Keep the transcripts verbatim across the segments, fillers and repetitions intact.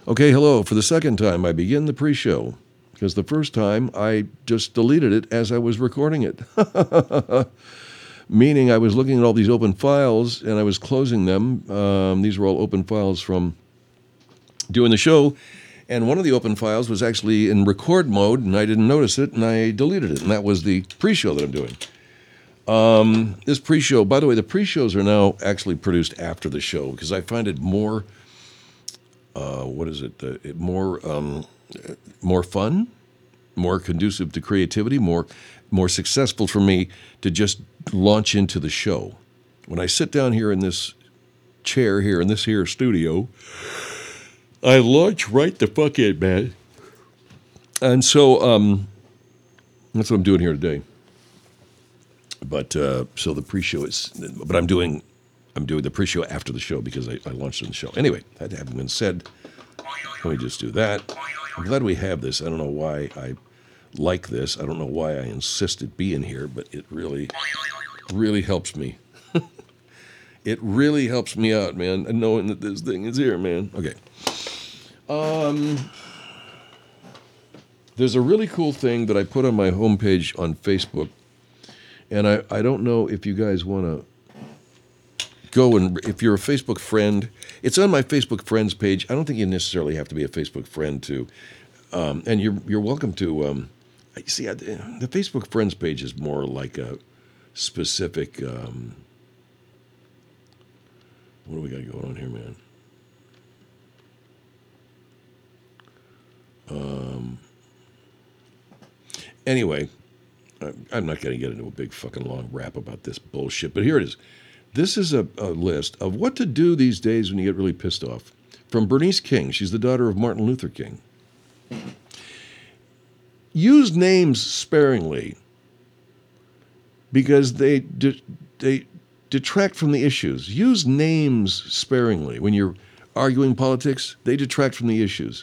Okay, hello. For the second time, I begin the pre-show because the first time I just deleted it as I was recording it. Meaning I was looking at all these open files and I was closing them. Um, these were all open files from doing the show. And one of the open files was actually in record mode and I didn't notice it and I deleted it. And that was the pre-show that I'm doing. Um, this pre-show, by the way, the pre-shows are now actually produced after the show because I find it more, uh, what is it, uh, it more um, more fun, more conducive to creativity, more more successful for me to just launch into the show. When I sit down here in this chair here in this here studio, I launch right the fuck in, man. And so um, that's what I'm doing here today. But uh, so the pre-show is, but I'm doing, I'm doing the pre-show after the show because I, I launched in the show. Anyway, that having been said, let me just do that. I'm glad we have this. I don't know why I like this. I don't know why I insist it be in here, but it really, really helps me. It really helps me out, man, and knowing that this thing is here, man. Okay. Um, there's a really cool thing that I put on my homepage on Facebook. And I, I don't know if you guys want to go and, if you're a Facebook friend, it's on my Facebook friends page. I don't think you necessarily have to be a Facebook friend to, um, and you're you're welcome to, um, see, the Facebook friends page is more like a specific, um, what do we got going on here, man? Um, anyway. I'm not going to get into a big fucking long rap about this bullshit, but here it is. This is a, a list of what to do these days when you get really pissed off. From Bernice King. She's the daughter of Martin Luther King. Use names sparingly because they de- they detract from the issues. Use names sparingly. When you're arguing politics, they detract from the issues.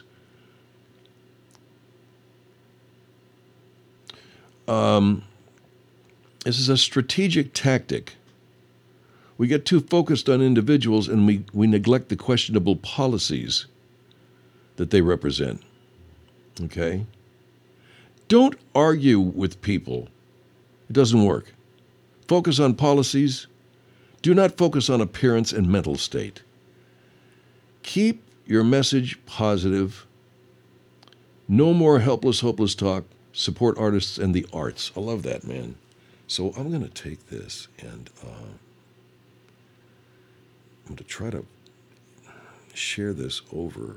Um, this is a strategic tactic. We get too focused on individuals and we, we neglect the questionable policies that they represent. Okay? Don't argue with people. It doesn't work. Focus on policies. Do not focus on appearance and mental state. Keep your message positive. No more helpless, hopeless talk. Support artists and the arts. I love that, man. So I'm going to take this and uh, I'm going to try to share this over.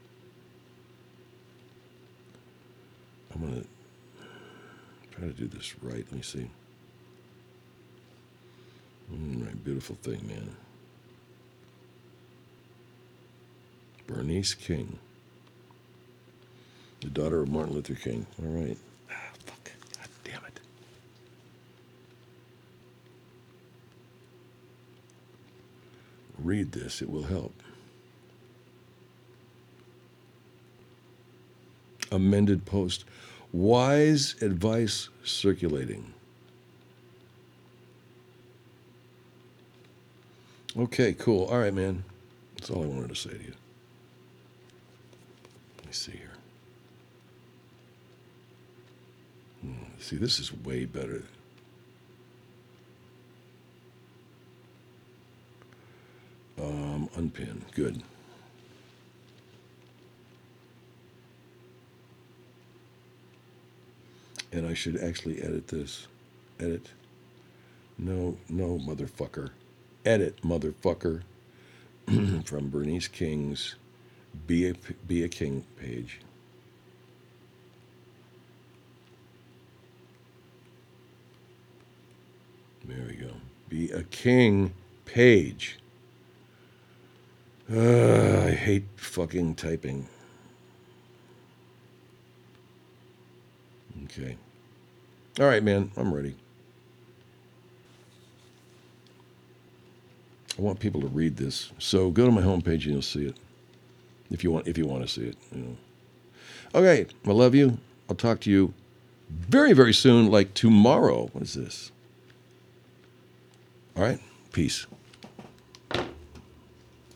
I'm going to try to do this right. Let me see. All right, beautiful thing, man. Bernice King. The daughter of Martin Luther King. All right. Ah, fuck. God damn it. Read this. It will help. Amended post. Wise advice circulating. Okay, cool. All right, man. That's all I wanted to say to you. Let me see here. See, this is way better. Um, unpin. Good. And I should actually edit this. Edit. No, no, motherfucker. Edit, motherfucker. From Bernice King's Be a, Be a King page. There we go. Be a King page. Uh, I hate fucking typing. Okay. All right, man. I'm ready. I want people to read this. So go to my homepage and you'll see it. If you want if you want to see it. You know. Okay. I love you. I'll talk to you very, very soon, like tomorrow. What is this? All right. Peace.